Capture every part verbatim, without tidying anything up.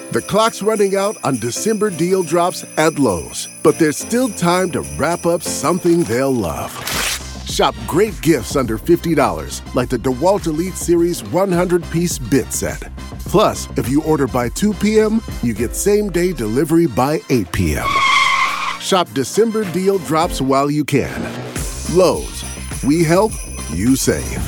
The clock's running out on December deal drops at Lowe's, but there's still time to wrap up something they'll love. Shop great gifts under fifty dollars, like the DeWalt Elite Series one hundred piece bit set. Plus, if you order by two p.m., you get same-day delivery by eight p.m. Shop December deal drops while you can. Lowe's, we help, you save.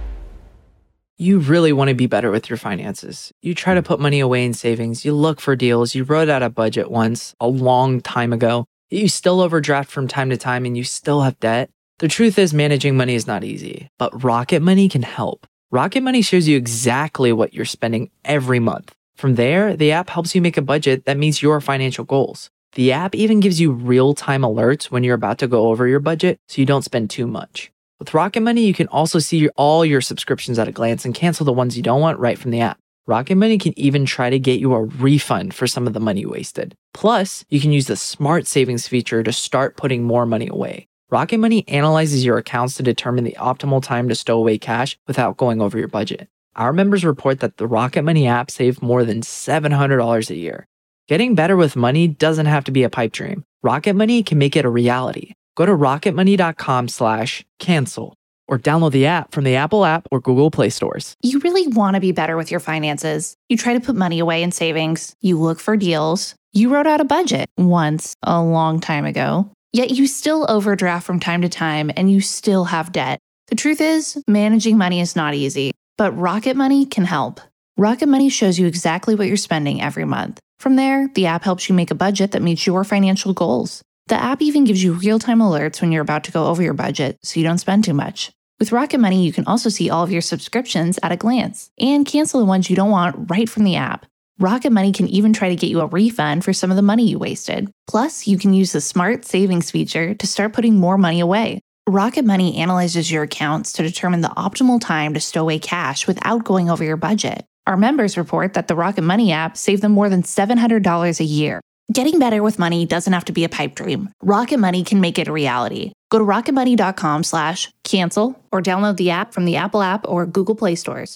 You really want to be better with your finances. You try to put money away in savings. You look for deals. You wrote out a budget once, a long time ago. You still overdraft from time to time and you still have debt. The truth is, managing money is not easy, but Rocket Money can help. Rocket Money shows you exactly what you're spending every month. From there, the app helps you make a budget that meets your financial goals. The app even gives you real-time alerts when you're about to go over your budget so you don't spend too much. With Rocket Money, you can also see all your subscriptions at a glance and cancel the ones you don't want right from the app. Rocket Money can even try to get you a refund for some of the money you wasted. Plus, you can use the Smart Savings feature to start putting more money away. Rocket Money analyzes your accounts to determine the optimal time to stow away cash without going over your budget. Our members report that the Rocket Money app saved more than seven hundred dollars a year. Getting better with money doesn't have to be a pipe dream. Rocket Money can make it a reality. Go to rocketmoney.com slash cancel or download the app from the Apple app or Google Play stores. You really want to be better with your finances. You try to put money away in savings. You look for deals. You wrote out a budget once, a long time ago. Yet you still overdraft from time to time and you still have debt. The truth is, managing money is not easy, but Rocket Money can help. Rocket Money shows you exactly what you're spending every month. From there, the app helps you make a budget that meets your financial goals. The app even gives you real-time alerts when you're about to go over your budget so you don't spend too much. With Rocket Money, you can also see all of your subscriptions at a glance and cancel the ones you don't want right from the app. Rocket Money can even try to get you a refund for some of the money you wasted. Plus, you can use the Smart Savings feature to start putting more money away. Rocket Money analyzes your accounts to determine the optimal time to stow away cash without going over your budget. Our members report that the Rocket Money app saved them more than seven hundred dollars a year. Getting better with money doesn't have to be a pipe dream. Rocket Money can make it a reality. Go to rocketmoney.com slash cancel or download the app from the Apple app or Google Play stores.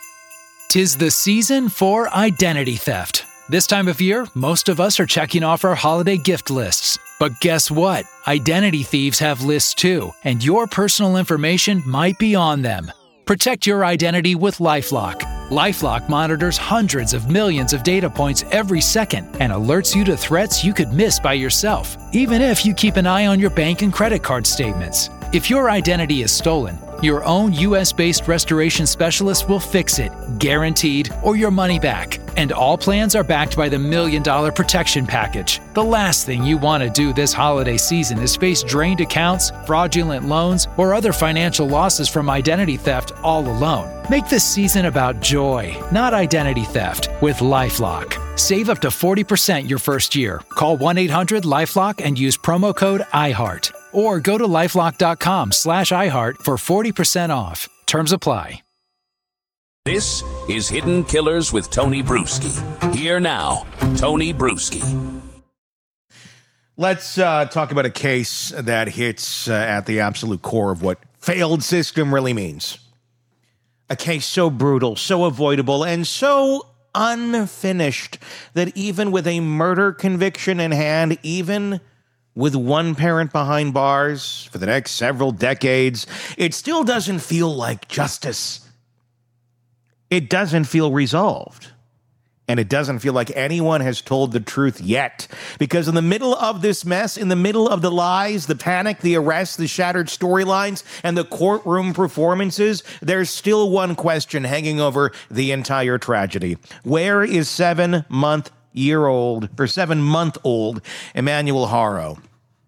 'Tis the season for identity theft. This time of year, most of us are checking off our holiday gift lists. But guess what? Identity thieves have lists too, and your personal information might be on them. Protect your identity with LifeLock. LifeLock monitors hundreds of millions of data points every second and alerts you to threats you could miss by yourself, even if you keep an eye on your bank and credit card statements. If your identity is stolen, your own U S-based restoration specialist will fix it, guaranteed, or your money back. And all plans are backed by the Million Dollar Protection Package. The last thing you want to do this holiday season is face drained accounts, fraudulent loans, or other financial losses from identity theft all alone. Make this season about joy, not identity theft, with LifeLock. Save up to forty percent your first year. Call one eight hundred LifeLock and use promo code iHeart. Or go to lifelock.com slash iHeart for forty percent off. Terms apply. This is Hidden Killers with Tony Bruschi. Here now, Tony Bruschi. Let's uh, talk about a case that hits uh, at the absolute core of what failed system really means. A case so brutal, so avoidable, and so unfinished that even with a murder conviction in hand, even with one parent behind bars for the next several decades, it still doesn't feel like justice. It doesn't feel resolved. And it doesn't feel like anyone has told the truth yet. Because in the middle of this mess, in the middle of the lies, the panic, the arrests, the shattered storylines, and the courtroom performances, there's still one question hanging over the entire tragedy. Where is seven-month-year-old, or seven-month-old Emmanuel Haro?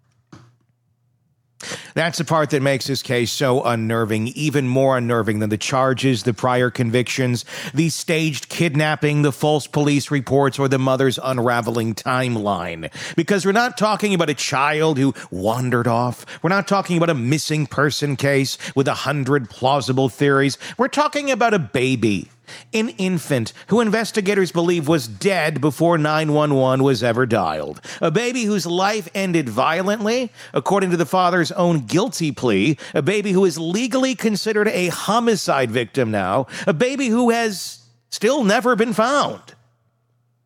That's the part that makes this case so unnerving, even more unnerving than the charges, the prior convictions, the staged kidnapping, the false police reports, or the mother's unraveling timeline. Because we're not talking about a child who wandered off. We're not talking about a missing person case with a hundred plausible theories. We're talking about a baby. An infant who investigators believe was dead before nine one one was ever dialed. A baby whose life ended violently, according to the father's own guilty plea. A baby who is legally considered a homicide victim now. A baby who has still never been found.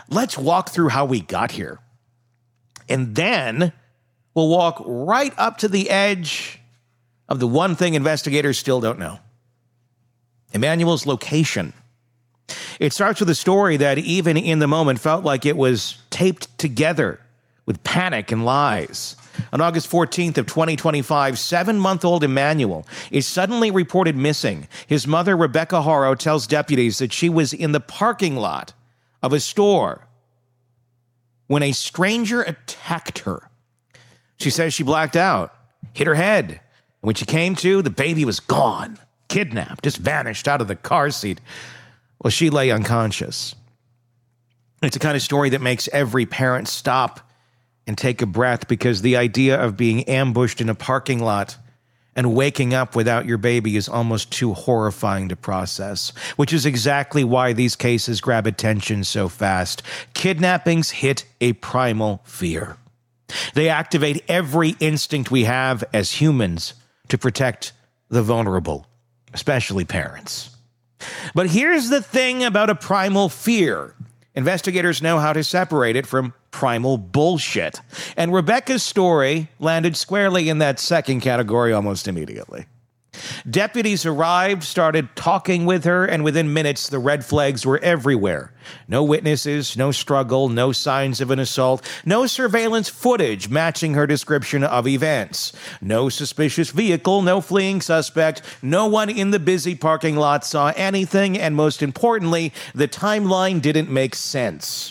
let's walk through how we got here. And then we'll walk right up to the edge of the one thing investigators still don't know: Emmanuel's location. It starts with a story that even in the moment felt like it was taped together with panic and lies. On August fourteenth of twenty twenty-five, seven-month-old Emmanuel is suddenly reported missing. His mother, Rebecca Haro, tells deputies that she was in the parking lot of a store when a stranger attacked her. She says she blacked out, hit her head. And when she came to, the baby was gone, kidnapped, just vanished out of the car seat. Well, she lay unconscious. It's the kind of story that makes every parent stop and take a breath, because the idea of being ambushed in a parking lot and waking up without your baby is almost too horrifying to process, which is exactly why these cases grab attention so fast. Kidnappings hit a primal fear. They activate every instinct we have as humans to protect the vulnerable, especially parents. But here's the thing about a primal fear. Investigators know how to separate it from primal bullshit. And Rebecca's story landed squarely in that second category almost immediately. Deputies arrived, started talking with her, and within minutes, the red flags were everywhere. No witnesses, no struggle, no signs of an assault, no surveillance footage matching her description of events, no suspicious vehicle, no fleeing suspect, no one in the busy parking lot saw anything, and most importantly, the timeline didn't make sense.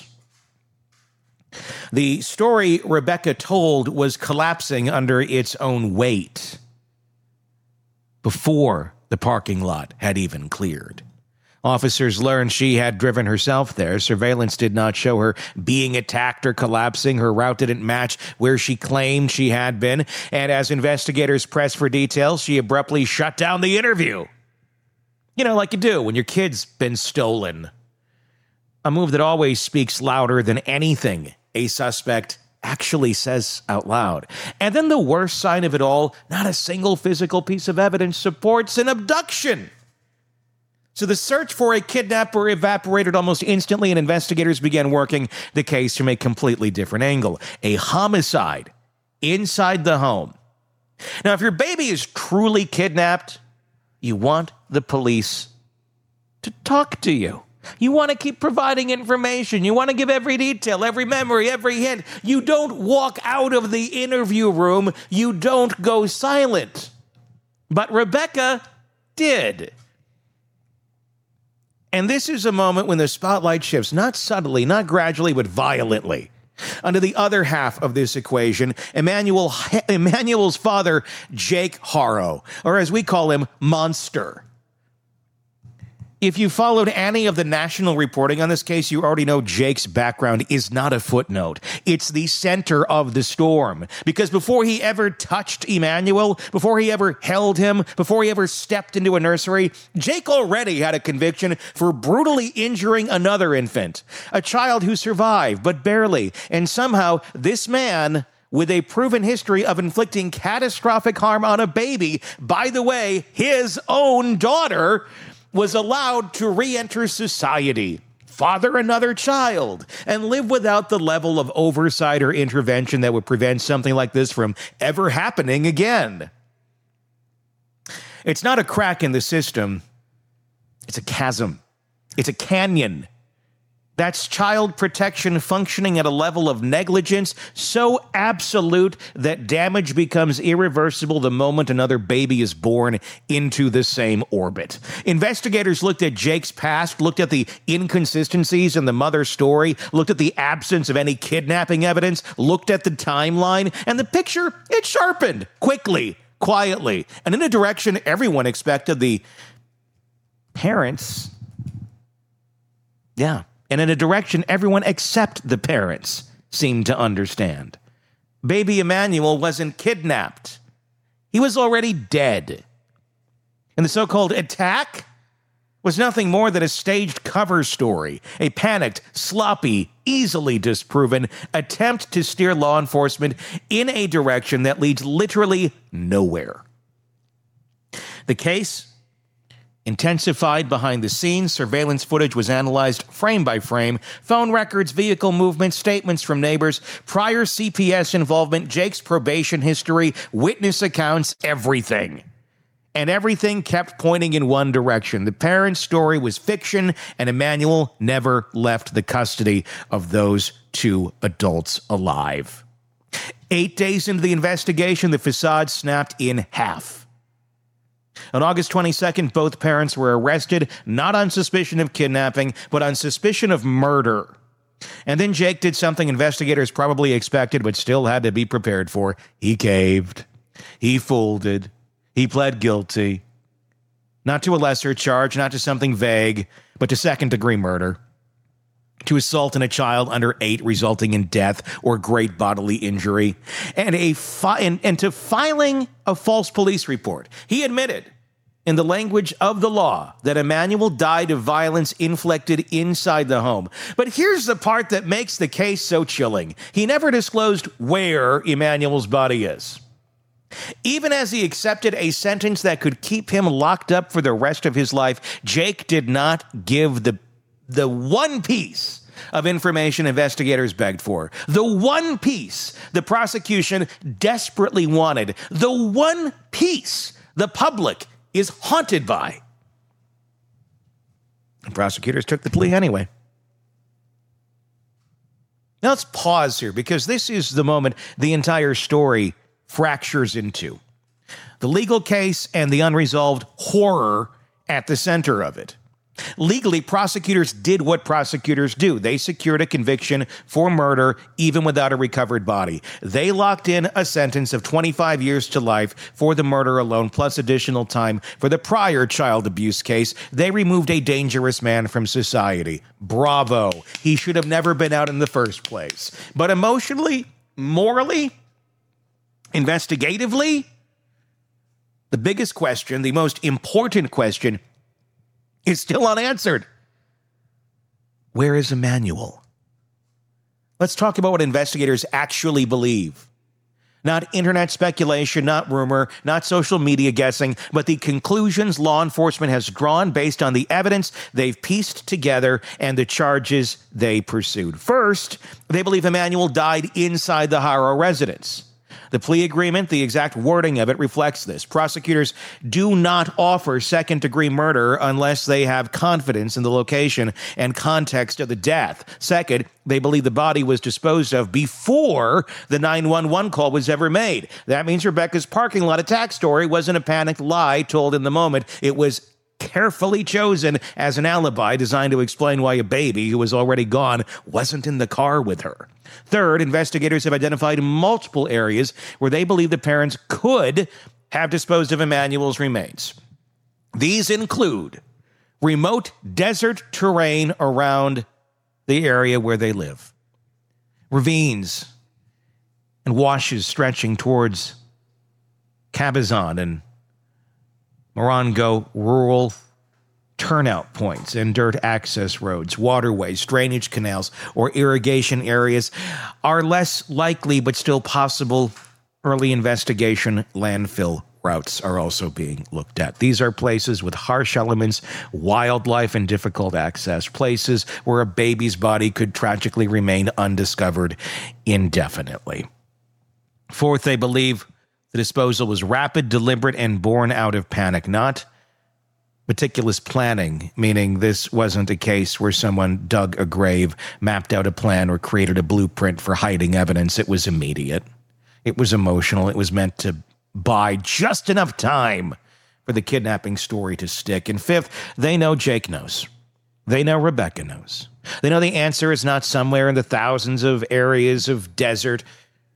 The story Rebecca told was collapsing under its own weight before the parking lot had even cleared. Officers learned she had driven herself there. Surveillance did not show her being attacked or collapsing. Her route didn't match where she claimed she had been. And as investigators pressed for details, she abruptly shut down the interview. You know, like you do when your kid's been stolen. A move that always speaks louder than anything a suspect actually says out loud. And then the worst sign of it all, not a single physical piece of evidence supports an abduction. So the search for a kidnapper evaporated almost instantly, and investigators began working the case from a completely different angle: a homicide inside the home. Now, if your baby is truly kidnapped, you want the police to talk to you. You want to keep providing information. You want to give every detail, every memory, every hint. You don't walk out of the interview room. You don't go silent. But Rebecca did. And this is a moment when the spotlight shifts, not subtly, not gradually, but violently. Under the other half of this equation, Emmanuel, Emmanuel's father, Jake Haro, or as we call him, Monster. If you followed any of the national reporting on this case, you already know Jake's background is not a footnote. It's the center of the storm. Because before he ever touched Emmanuel, before he ever held him, before he ever stepped into a nursery, Jake already had a conviction for brutally injuring another infant, a child who survived, but barely. And somehow, this man, with a proven history of inflicting catastrophic harm on a baby, by the way, his own daughter, was allowed to re-enter society, father another child, and live without the level of oversight or intervention that would prevent something like this from ever happening again. It's not a crack in the system. It's a chasm. It's a canyon. That's child protection functioning at a level of negligence so absolute that damage becomes irreversible the moment another baby is born into the same orbit. Investigators looked at Jake's past, looked at the inconsistencies in the mother's story, looked at the absence of any kidnapping evidence, looked at the timeline, and the picture, it sharpened quickly, quietly, and in a direction everyone expected. The parents, yeah, and in a direction everyone except the parents seemed to understand. Baby Emmanuel wasn't kidnapped. He was already dead. And the so-called attack was nothing more than a staged cover story, a panicked, sloppy, easily disproven attempt to steer law enforcement in a direction that leads literally nowhere. The case intensified behind the scenes. Surveillance footage was analyzed frame by frame. Phone records, vehicle movements, statements from neighbors, prior C P S involvement, Jake's probation history, witness accounts, everything. And everything kept pointing in one direction. The parents' story was fiction, and Emmanuel never left the custody of those two adults alive. Eight days into the investigation, the facade snapped in half. On August twenty-second, both parents were arrested, not on suspicion of kidnapping, but on suspicion of murder. And then Jake did something investigators probably expected, but still had to be prepared for. He caved. He folded. He pled guilty. Not to a lesser charge, not to something vague, but to second-degree murder. To assault on a child under eight, resulting in death or great bodily injury, and a fi- and, and to filing a false police report. He admitted, in the language of the law, that Emmanuel died of violence inflicted inside the home. But here's the part that makes the case so chilling. He never disclosed where Emmanuel's body is. Even as he accepted a sentence that could keep him locked up for the rest of his life, Jake did not give the The one piece of information investigators begged for, the one piece the prosecution desperately wanted, the one piece the public is haunted by. And prosecutors took the plea anyway. Now let's pause here, because this is the moment the entire story fractures into. The legal case and the unresolved horror at the center of it. Legally, prosecutors did what prosecutors do. They secured a conviction for murder even without a recovered body. They locked in a sentence of twenty-five years to life for the murder alone, plus additional time for the prior child abuse case. They removed a dangerous man from society. Bravo. He should have never been out in the first place. But emotionally, morally, investigatively, the biggest question, the most important question, is still unanswered. Where is Emmanuel? Let's talk about what investigators actually believe. Not internet speculation, not rumor, not social media guessing, but the conclusions law enforcement has drawn based on the evidence they've pieced together and the charges they pursued. First, they believe Emmanuel died inside the Haro residence. The plea agreement, the exact wording of it, reflects this. Prosecutors do not offer second-degree murder unless they have confidence in the location and context of the death. Second, they believe the body was disposed of before the nine one one call was ever made. That means Rebecca's parking lot attack story wasn't a panicked lie told in the moment. It was carefully chosen as an alibi designed to explain why a baby who was already gone wasn't in the car with her. Third, investigators have identified multiple areas where they believe the parents could have disposed of Emmanuel's remains. These include remote desert terrain around the area where they live, ravines and washes stretching towards Cabazon and Morongo rural turnout points and dirt access roads, waterways, drainage canals, or irrigation areas are less likely but still possible. Early investigation landfill routes are also being looked at. These are places with harsh elements, wildlife, and difficult access, places where a baby's body could tragically remain undiscovered indefinitely. Fourth, they believe the disposal was rapid, deliberate, and born out of panic, not meticulous planning, meaning this wasn't a case where someone dug a grave, mapped out a plan, or created a blueprint for hiding evidence. It was immediate. It was emotional. It was meant to buy just enough time for the kidnapping story to stick. And fifth, they know Jake knows. They know Rebecca knows. They know the answer is not somewhere in the thousands of areas of desert.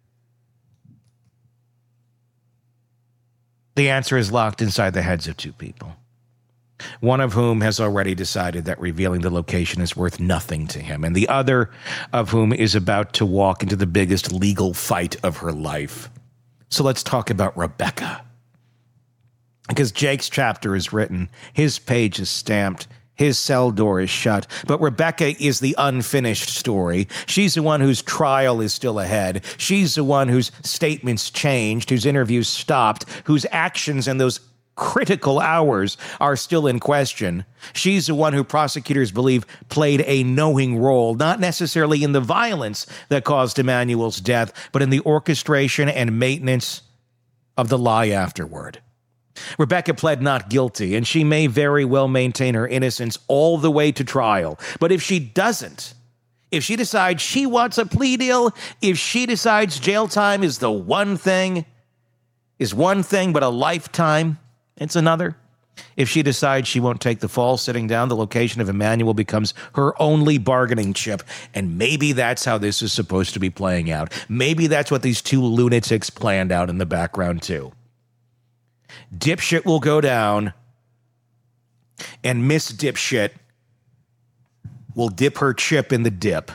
The answer is locked inside the heads of two people, one of whom has already decided that revealing the location is worth nothing to him, and the other of whom is about to walk into the biggest legal fight of her life. So let's talk about Rebecca. Because Jake's chapter is written, his page is stamped, his cell door is shut, but Rebecca is the unfinished story. She's the one whose trial is still ahead. She's the one whose statements changed, whose interviews stopped, whose actions and those critical hours are still in question. She's the one who prosecutors believe played a knowing role, not necessarily in the violence that caused Emmanuel's death, but in the orchestration and maintenance of the lie afterward. Rebecca pled not guilty, and she may very well maintain her innocence all the way to trial. But if she doesn't, if she decides she wants a plea deal, if she decides jail time is the one thing, is one thing, but a lifetime, it's another. If she decides she won't take the fall sitting down, the location of Emmanuel becomes her only bargaining chip. And maybe that's how this is supposed to be playing out. Maybe that's what these two lunatics planned out in the background too. Dipshit will go down, and Miss Dipshit will dip her chip in the dip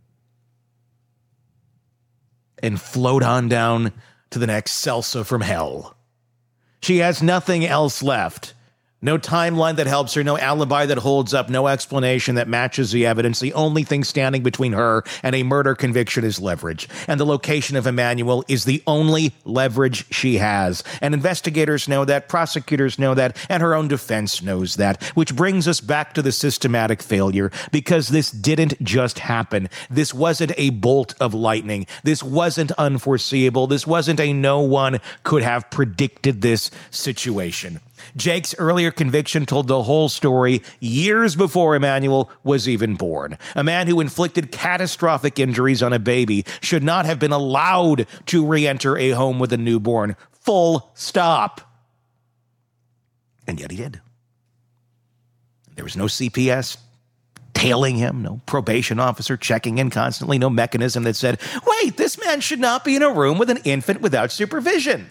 and float on down to the next salsa from hell. She has nothing else left. No timeline that helps her, no alibi that holds up, no explanation that matches the evidence. The only thing standing between her and a murder conviction is leverage. And the location of Emmanuel is the only leverage she has. And investigators know that, prosecutors know that, and her own defense knows that. Which brings us back to the systematic failure, because this didn't just happen. This wasn't a bolt of lightning. This wasn't unforeseeable. This wasn't a no one could have predicted this situation. Jake's earlier conviction told the whole story years before Emmanuel was even born. A man who inflicted catastrophic injuries on a baby should not have been allowed to re-enter a home with a newborn. Full stop. And yet he did. There was no C P S tailing him, no probation officer checking in constantly, no mechanism that said, wait, this man should not be in a room with an infant without supervision.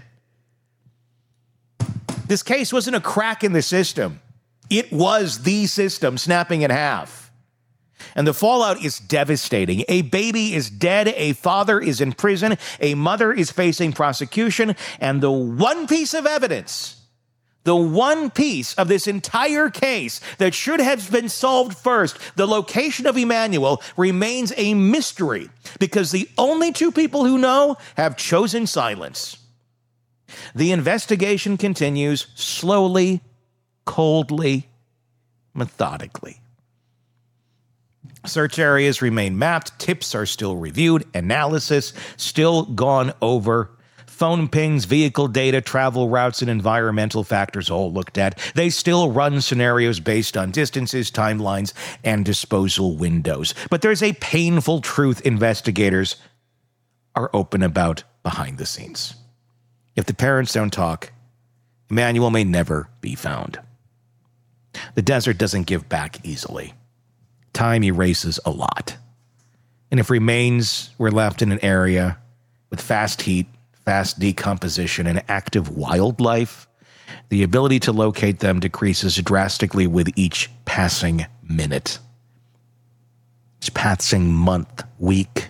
This case wasn't a crack in the system. It was the system snapping in half. And the fallout is devastating. A baby is dead, a father is in prison, a mother is facing prosecution, and the one piece of evidence, the one piece of this entire case that should have been solved first, the location of Emmanuel, remains a mystery because the only two people who know have chosen silence. The investigation continues slowly, coldly, methodically. Search areas remain mapped, tips are still reviewed, analysis still gone over, phone pings, vehicle data, travel routes, and environmental factors all looked at. They still run scenarios based on distances, timelines, and disposal windows. But there's a painful truth investigators are open about behind the scenes. If the parents don't talk, Emmanuel may never be found. The desert doesn't give back easily. Time erases a lot. And if remains were left in an area with fast heat, fast decomposition, and active wildlife, the ability to locate them decreases drastically with each passing minute, each passing month, week,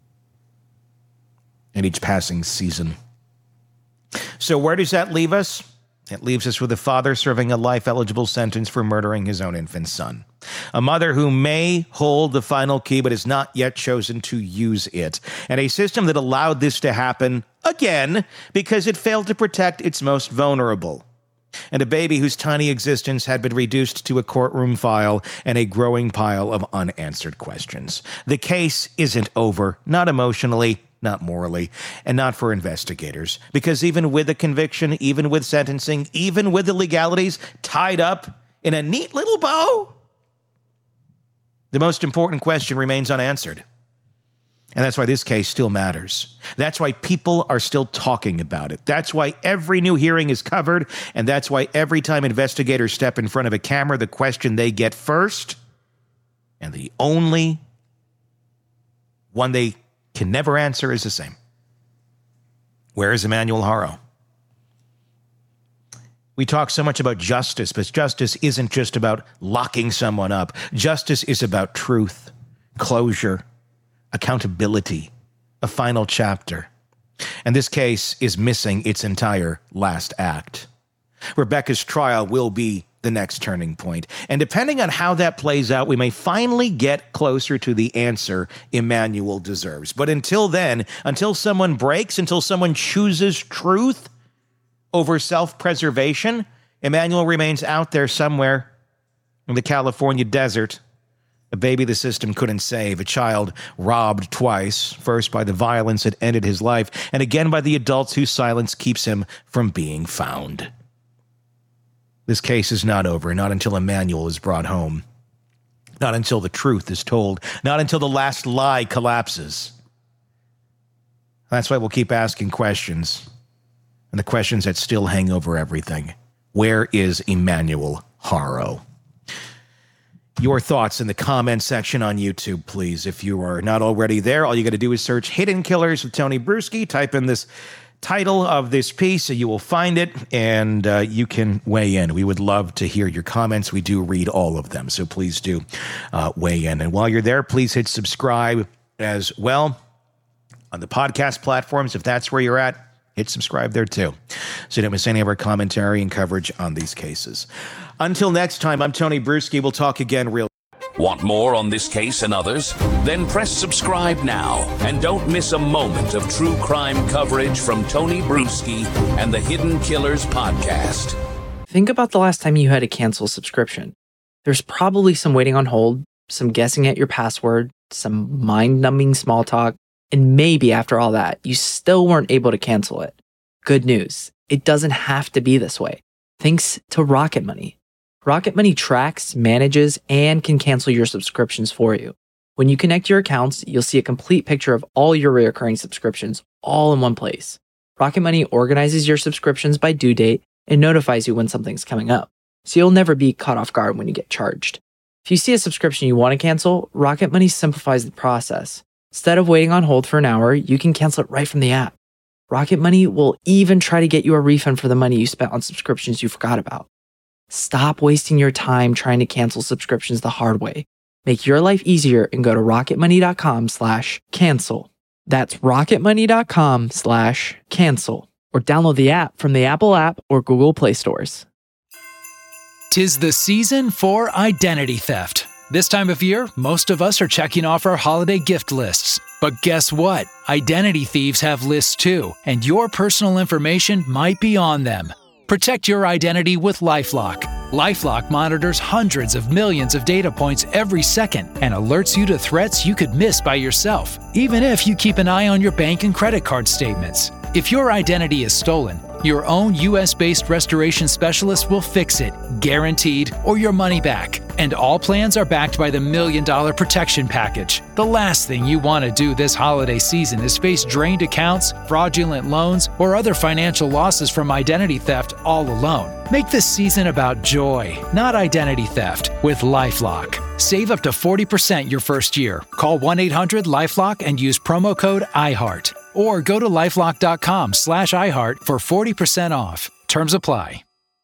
and each passing season. So where does that leave us? It leaves us with a father serving a life-eligible sentence for murdering his own infant son. A mother who may hold the final key but has not yet chosen to use it. And a system that allowed this to happen again because it failed to protect its most vulnerable. And a baby whose tiny existence had been reduced to a courtroom file and a growing pile of unanswered questions. The case isn't over, not emotionally, not morally, and not for investigators. Because even with a conviction, even with sentencing, even with the legalities tied up in a neat little bow, the most important question remains unanswered. And that's why this case still matters. That's why people are still talking about it. That's why every new hearing is covered, and that's why every time investigators step in front of a camera, the question they get first, and the only one they can never answer, is the same. Where is Emmanuel Haro? We talk so much about justice, but justice isn't just about locking someone up. Justice is about truth, closure, accountability, a final chapter. And this case is missing its entire last act. Rebecca's trial will be the next turning point. And depending on how that plays out, we may finally get closer to the answer Emmanuel deserves. But until then, until someone breaks, until someone chooses truth over self-preservation, Emmanuel remains out there somewhere in the California desert. A baby the system couldn't save, a child robbed twice, first by the violence that ended his life, and again by the adults whose silence keeps him from being found. This case is not over, not until Emmanuel is brought home. Not until the truth is told. Not until the last lie collapses. That's why we'll keep asking questions. And the questions that still hang over everything. Where is Emmanuel Haro? Your thoughts in the comment section on YouTube, please. If you are not already there, all you got to do is search Hidden Killers with Tony Bruschi. Type in this title of this piece, and you will find it, and uh, you can weigh in. We would love to hear your comments. We do read all of them, so please do uh, weigh in. And while you're there, please hit subscribe as well on the podcast platforms. If that's where you're at, hit subscribe there too, so you don't miss any of our commentary and coverage on these cases. Until next time, I'm Tony Bruschi. We'll talk again real. Want more on this case and others? Then press subscribe now and don't miss a moment of true crime coverage from Tony Bruschi and the Hidden Killers podcast. Think about the last time you had to cancel a subscription. There's probably some waiting on hold, some guessing at your password, some mind-numbing small talk, and maybe after all that, you still weren't able to cancel it. Good news, it doesn't have to be this way. Thanks to Rocket Money. Rocket Money tracks, manages, and can cancel your subscriptions for you. When you connect your accounts, you'll see a complete picture of all your recurring subscriptions all in one place. Rocket Money organizes your subscriptions by due date and notifies you when something's coming up, so you'll never be caught off guard when you get charged. If you see a subscription you want to cancel, Rocket Money simplifies the process. Instead of waiting on hold for an hour, you can cancel it right from the app. Rocket Money will even try to get you a refund for the money you spent on subscriptions you forgot about. Stop wasting your time trying to cancel subscriptions the hard way. Make your life easier and go to rocketmoney.com slash cancel. That's rocketmoney.com slash cancel. Or download the app from the Apple app or Google Play stores. 'Tis the season for identity theft. This time of year, most of us are checking off our holiday gift lists. But guess what? Identity thieves have lists too, and your personal information might be on them. Protect your identity with LifeLock. LifeLock monitors hundreds of millions of data points every second and alerts you to threats you could miss by yourself, even if you keep an eye on your bank and credit card statements. If your identity is stolen, your own U S-based restoration specialist will fix it, guaranteed, or your money back. And all plans are backed by the Million Dollar Protection Package. The last thing you want to do this holiday season is face drained accounts, fraudulent loans, or other financial losses from identity theft all alone. Make this season about joy, not identity theft, with LifeLock. Save up to forty percent your first year. Call one eight hundred LifeLock and use promo code iHeart. Or go to lifelock.com slash iHeart for forty percent off. Terms apply.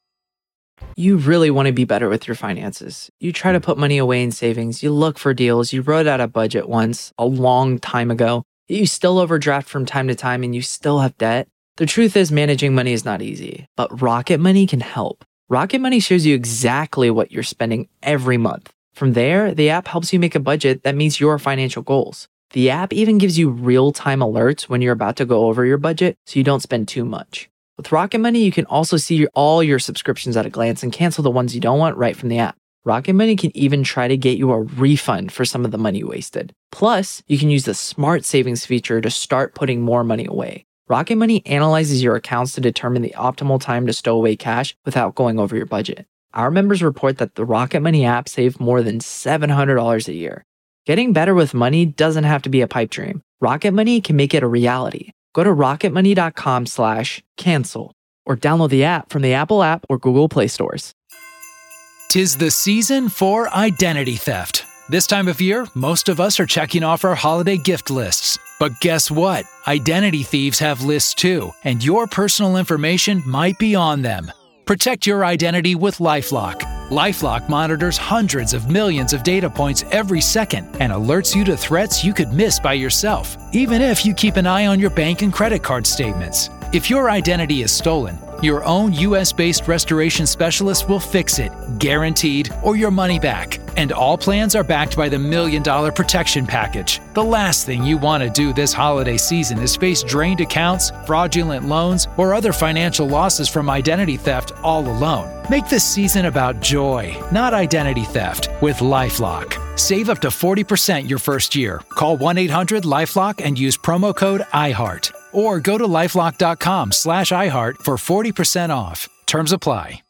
You really want to be better with your finances. You try to put money away in savings. You look for deals. You wrote out a budget once a long time ago. You still overdraft from time to time and you still have debt. The truth is managing money is not easy, but Rocket Money can help. Rocket Money shows you exactly what you're spending every month. From there, the app helps you make a budget that meets your financial goals. The app even gives you real-time alerts when you're about to go over your budget so you don't spend too much. With Rocket Money, you can also see all your subscriptions at a glance and cancel the ones you don't want right from the app. Rocket Money can even try to get you a refund for some of the money you wasted. Plus, you can use the Smart Savings feature to start putting more money away. Rocket Money analyzes your accounts to determine the optimal time to stow away cash without going over your budget. Our members report that the Rocket Money app saved more than seven hundred dollars a year. Getting better with money doesn't have to be a pipe dream. Rocket Money can make it a reality. Go to rocketmoney.com slash cancel or download the app from the Apple app or Google Play stores. 'Tis the season for identity theft. This time of year, most of us are checking off our holiday gift lists. But guess what? Identity thieves have lists too, and your personal information might be on them. Protect your identity with LifeLock. LifeLock monitors hundreds of millions of data points every second and alerts you to threats you could miss by yourself, even if you keep an eye on your bank and credit card statements. If your identity is stolen, Your own U S-based restoration specialist will fix it, guaranteed, or your money back. And all plans are backed by the Million Dollar Protection Package. The last thing you want to do this holiday season is face drained accounts, fraudulent loans, or other financial losses from identity theft all alone. Make this season about joy, not identity theft, with LifeLock. Save up to forty percent your first year. Call one eight hundred LifeLock and use promo code iHeart. Or go to lifelock.com slash iHeart for forty percent off. Terms apply.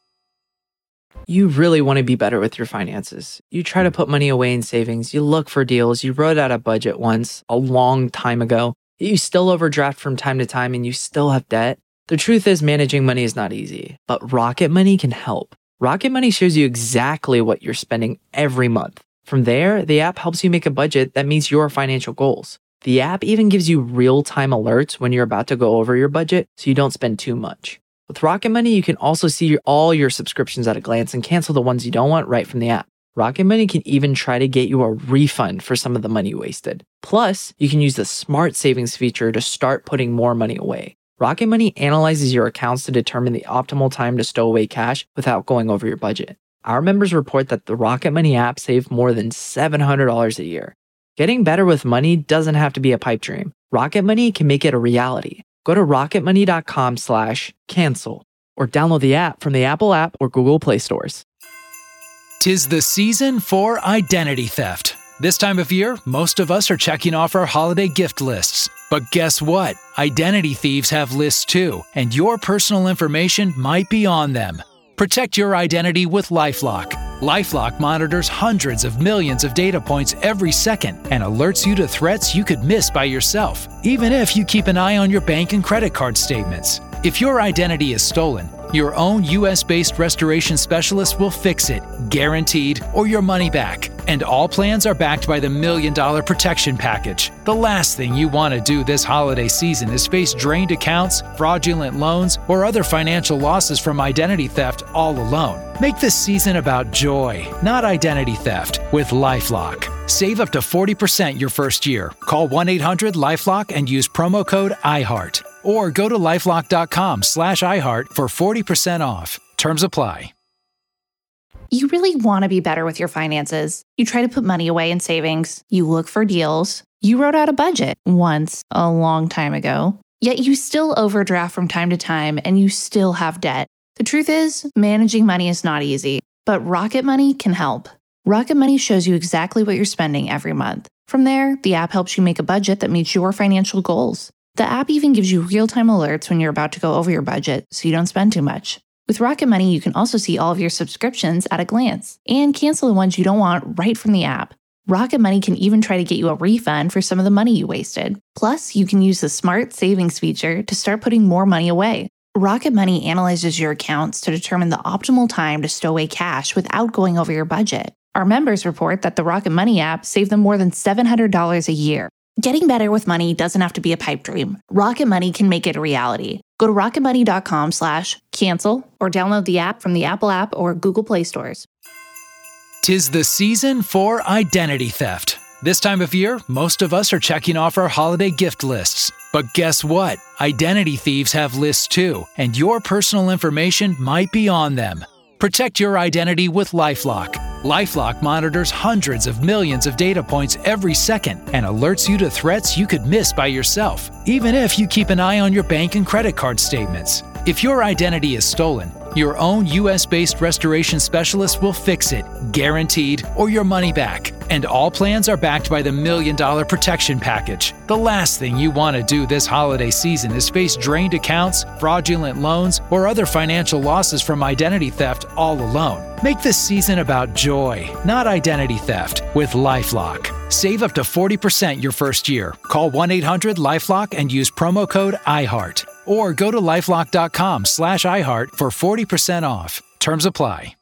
You really want to be better with your finances. You try to put money away in savings. You look for deals. You wrote out a budget once a long time ago. You still overdraft from time to time and you still have debt. The truth is managing money is not easy, but Rocket Money can help. Rocket Money shows you exactly what you're spending every month. From there, the app helps you make a budget that meets your financial goals. The app even gives you real-time alerts when you're about to go over your budget so you don't spend too much. With Rocket Money, you can also see all your subscriptions at a glance and cancel the ones you don't want right from the app. Rocket Money can even try to get you a refund for some of the money you wasted. Plus, you can use the Smart Savings feature to start putting more money away. Rocket Money analyzes your accounts to determine the optimal time to stow away cash without going over your budget. Our members report that the Rocket Money app saved more than seven hundred dollars a year. Getting better with money doesn't have to be a pipe dream. Rocket Money can make it a reality. Go to rocketmoney.com slash cancel or download the app from the Apple app or Google Play stores. 'Tis the season for identity theft. This time of year, most of us are checking off our holiday gift lists. But guess what? Identity thieves have lists too, and your personal information might be on them. Protect your identity with LifeLock. LifeLock monitors hundreds of millions of data points every second and alerts you to threats you could miss by yourself, even if you keep an eye on your bank and credit card statements. If your identity is stolen, your own U S-based restoration specialist will fix it, guaranteed, or your money back. And all plans are backed by the Million Dollar Protection Package. The last thing you want to do this holiday season is face drained accounts, fraudulent loans, or other financial losses from identity theft all alone. Make this season about joy, not identity theft, with LifeLock. Save up to forty percent your first year. Call one eight hundred LifeLock and use promo code iHeart. Or go to lifelock.com slash iHeart for forty percent off. Terms apply. You really want to be better with your finances. You try to put money away in savings. You look for deals. You wrote out a budget once a long time ago. Yet you still overdraft from time to time and you still have debt. The truth is, managing money is not easy, but Rocket Money can help. Rocket Money shows you exactly what you're spending every month. From there, the app helps you make a budget that meets your financial goals. The app even gives you real-time alerts when you're about to go over your budget so you don't spend too much. With Rocket Money, you can also see all of your subscriptions at a glance and cancel the ones you don't want right from the app. Rocket Money can even try to get you a refund for some of the money you wasted. Plus, you can use the Smart Savings feature to start putting more money away. Rocket Money analyzes your accounts to determine the optimal time to stow away cash without going over your budget. Our members report that the Rocket Money app saved them more than seven hundred dollars a year. Getting better with money doesn't have to be a pipe dream. Rocket Money can make it a reality. Go to rocketmoney.com slash cancel or download the app from the Apple app or Google Play stores. 'Tis the season for identity theft. This time of year, most of us are checking off our holiday gift lists. But guess what? Identity thieves have lists too, and your personal information might be on them. Protect your identity with LifeLock. LifeLock monitors hundreds of millions of data points every second and alerts you to threats you could miss by yourself, even if you keep an eye on your bank and credit card statements. If your identity is stolen, your own U S-based restoration specialist will fix it, guaranteed, or your money back. And all plans are backed by the Million Dollar Protection Package. The last thing you want to do this holiday season is face drained accounts, fraudulent loans, or other financial losses from identity theft all alone. Make this season about joy, not identity theft, with LifeLock. Save up to forty percent your first year. Call one eight hundred LifeLock and use promo code iHeart. Or go to lifelock.com slash iHeart for forty percent off. Terms apply.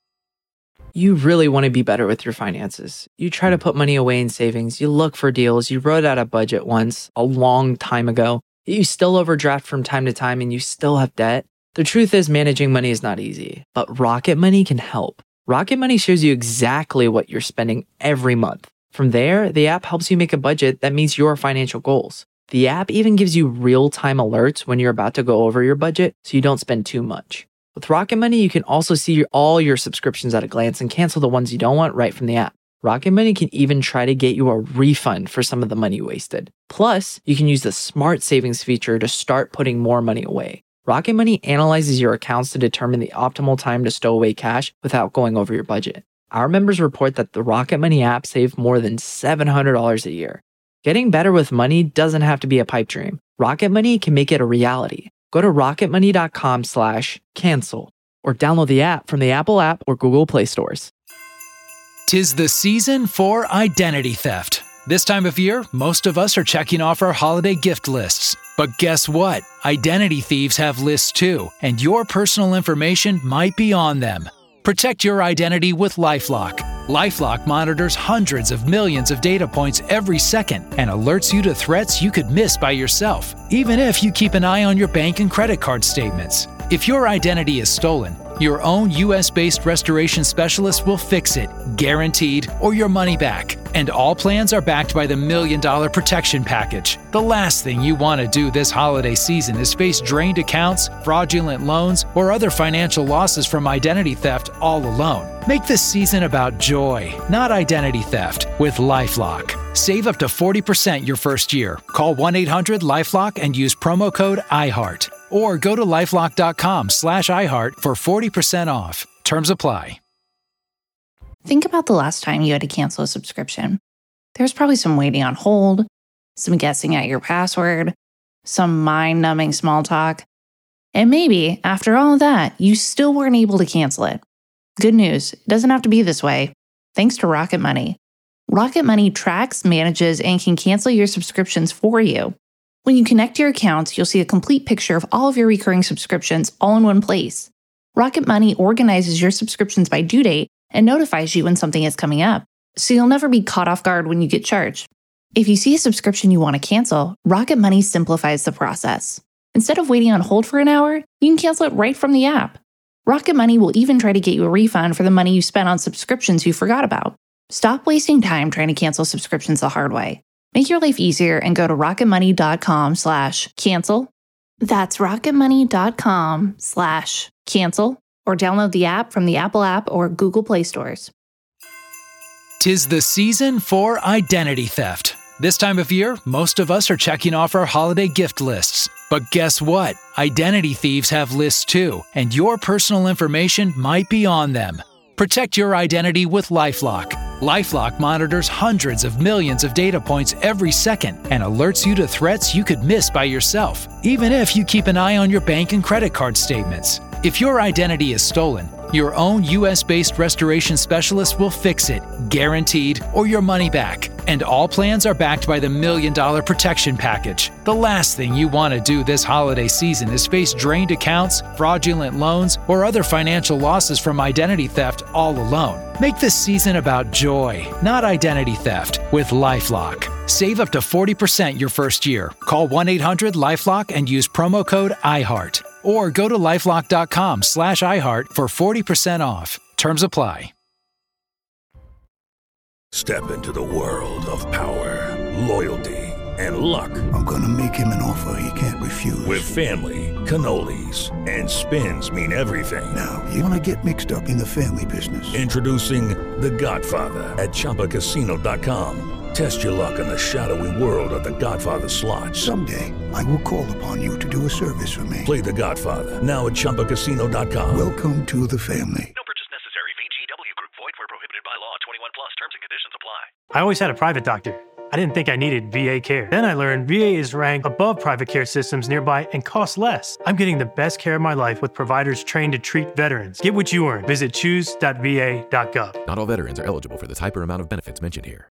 You really want to be better with your finances. You try to put money away in savings. You look for deals. You wrote out a budget once a long time ago. You still overdraft from time to time and you still have debt. The truth is managing money is not easy, but Rocket Money can help. Rocket Money shows you exactly what you're spending every month. From there, the app helps you make a budget that meets your financial goals. The app even gives you real-time alerts when you're about to go over your budget so you don't spend too much. With Rocket Money, you can also see all your subscriptions at a glance and cancel the ones you don't want right from the app. Rocket Money can even try to get you a refund for some of the money wasted. Plus, you can use the Smart Savings feature to start putting more money away. Rocket Money analyzes your accounts to determine the optimal time to stow away cash without going over your budget. Our members report that the Rocket Money app saved more than seven hundred dollars a year. Getting better with money doesn't have to be a pipe dream. Rocket Money can make it a reality. Go to rocketmoney.com slash cancel or download the app from the Apple app or Google Play stores. 'Tis the season for identity theft. This time of year, most of us are checking off our holiday gift lists. But guess what? Identity thieves have lists too, and your personal information might be on them. Protect your identity with LifeLock. LifeLock monitors hundreds of millions of data points every second and alerts you to threats you could miss by yourself, even if you keep an eye on your bank and credit card statements. If your identity is stolen, your own U S-based restoration specialist will fix it, guaranteed, or your money back. And all plans are backed by the Million Dollar Protection Package. The last thing you want to do this holiday season is face drained accounts, fraudulent loans, or other financial losses from identity theft all alone. Make this season about joy, not identity theft, with LifeLock. Save up to forty percent your first year. Call one eight hundred LifeLock and use promo code iHeart. Or go to lifelock.com slash iHeart for forty percent off. Terms apply. Think about the last time you had to cancel a subscription. There's probably some waiting on hold, some guessing at your password, some mind-numbing small talk. And maybe, after all of that, you still weren't able to cancel it. Good news, it doesn't have to be this way. Thanks to Rocket Money. Rocket Money tracks, manages, and can cancel your subscriptions for you. When you connect your accounts, you'll see a complete picture of all of your recurring subscriptions all in one place. Rocket Money organizes your subscriptions by due date and notifies you when something is coming up, so you'll never be caught off guard when you get charged. If you see a subscription you want to cancel, Rocket Money simplifies the process. Instead of waiting on hold for an hour, you can cancel it right from the app. Rocket Money will even try to get you a refund for the money you spent on subscriptions you forgot about. Stop wasting time trying to cancel subscriptions the hard way. Make your life easier and go to rocketmoney.com slash cancel. That's rocketmoney.com slash cancel or download the app from the Apple app or Google Play stores. 'Tis the season for identity theft. This time of year, most of us are checking off our holiday gift lists. But guess what? Identity thieves have lists too, and your personal information might be on them. Protect your identity with LifeLock. LifeLock monitors hundreds of millions of data points every second and alerts you to threats you could miss by yourself, even if you keep an eye on your bank and credit card statements. If your identity is stolen, your own U S-based restoration specialist will fix it, guaranteed, or your money back. And all plans are backed by the Million Dollar Protection Package. The last thing you want to do this holiday season is face drained accounts, fraudulent loans, or other financial losses from identity theft all alone. Make this season about joy, not identity theft, with LifeLock. Save up to forty percent your first year. Call one eight hundred LifeLock and use promo code iHeart. Or go to lifelock.com slash iHeart for forty percent off. Terms apply. Step into the world of power, loyalty, and luck. I'm gonna make him an offer he can't refuse. With family, cannolis, and spins mean everything. Now, you wanna get mixed up in the family business. Introducing The Godfather at Chumba Casino dot com. Test your luck in the shadowy world of The Godfather slot. Someday, I will call upon you to do a service for me. Play The Godfather, now at Chumba Casino dot com. Welcome to the family. No purchase necessary. V G W Group. Void where prohibited by law. twenty-one plus. Terms and conditions apply. I always had a private doctor. I didn't think I needed V A care. Then I learned V A is ranked above private care systems nearby and costs less. I'm getting the best care of my life with providers trained to treat veterans. Get what you earn. Visit choose dot v a dot gov. Not all veterans are eligible for the type or amount of benefits mentioned here.